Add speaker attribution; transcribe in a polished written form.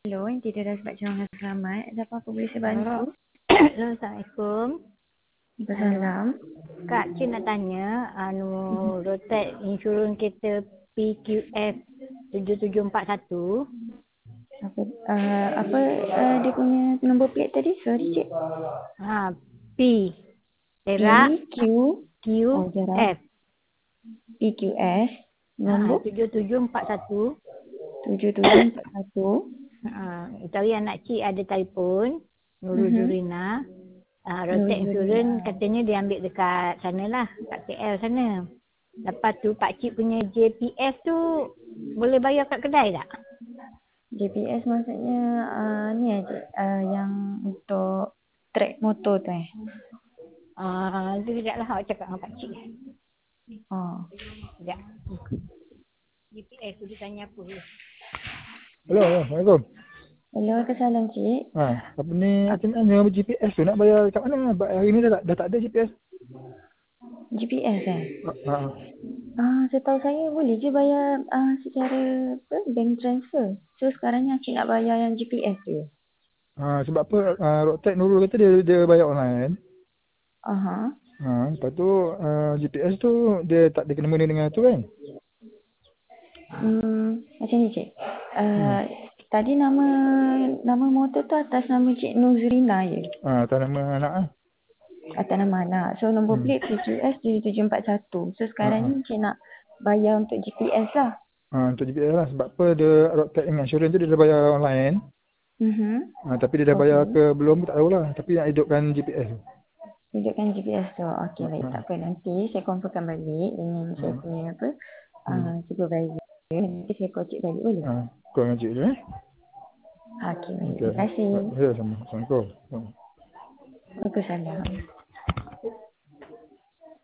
Speaker 1: Hello, yang tidak ada sebab jangan selamat. Ada apa-apa boleh saya bantu?
Speaker 2: Hello, Assalamualaikum.
Speaker 1: Salam.
Speaker 2: Kak Cik nak tanya, rotate insurans kereta PQF 7741.
Speaker 1: Apa dia punya nombor plate tadi? Sorry, Cik.
Speaker 2: P Perak
Speaker 1: Q,
Speaker 2: QF
Speaker 1: PQS, nombor
Speaker 2: 7741.
Speaker 1: 7741.
Speaker 2: Tadi anak cik ada telefon Nurul Zurina. Rotate insurans katanya dia ambil dekat sana lah, kat KL sana. Lepas tu pak cik punya JPS tu boleh bayar kat kedai tak?
Speaker 1: JPS maksudnya ni Cik, yang untuk track motor tu
Speaker 2: Itu sekejap lah awak cakap dengan pak cik.
Speaker 1: Oh.
Speaker 2: Sekejap. JPS tu dia tanya apa dulu?
Speaker 3: Hello, Assalamualaikum.
Speaker 1: Hello, kesalam Cik.
Speaker 3: Apa ni, sebenarnya GPS tu nak bayar kat mana? Hari ni dah tak ada GPS.
Speaker 1: GPS
Speaker 3: Ha.
Speaker 1: setahu saya boleh je bayar secara bank transfer. So sekarang ni Cik nak bayar yang GPS tu.
Speaker 3: Sebab apa, Roadtech Nurul kata dia bayar online. Lepas tu GPS tu dia tak ada kena-mena dengan tu kan?
Speaker 1: Macam ni Cik. Tadi nama motor tu atas nama Cik Nuzrina je.
Speaker 3: Atas nama anak lah.
Speaker 1: Atas nama anak. So nombor plate PQS 7741. So sekarang ni Cik nak bayar untuk GPS lah.
Speaker 3: Untuk GPS lah. Sebab apa dia Roadtech Insurance tu dia dah bayar online. Tapi dia dah bayar ke belum tak tahulah. Tapi nak hidupkan GPS tu.
Speaker 1: Hidupkan GPS tu. Okey, baik. Tak apa. Nanti saya confirmkan balik dengan saya punya supervisor. Nanti saya call Cik balik boleh?
Speaker 3: Call dengan Cik tu
Speaker 1: Okey, baik. Terima kasih.
Speaker 3: Ya, sama. Assalamualaikum.
Speaker 1: Waalaikumsalam.